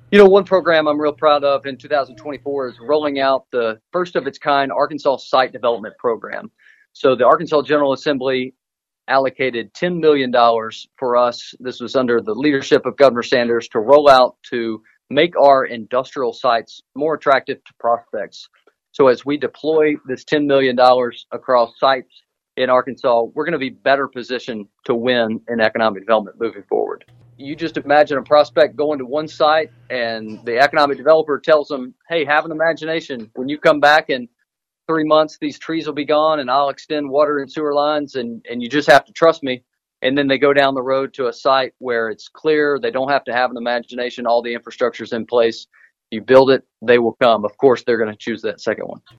One program I'm real proud of in 2024 is rolling out the first of its kind Arkansas Site Development Program. So the Arkansas General Assembly allocated $10 million for us. This was under the leadership of Governor Sanders to roll out to make our industrial sites more attractive to prospects. So as we deploy this $10 million across sites in Arkansas, we're going to be better positioned to win in economic development moving forward. You just imagine a prospect going to one site and the economic developer tells them, hey, have an imagination. When you come back in 3 months, these trees will be gone and I'll extend water and sewer lines and you just have to trust me. And then they go down the road to a site where it's clear. They don't have to have an imagination. All the infrastructure's in place. You build it, they will come. Of course, they're going to choose that second one.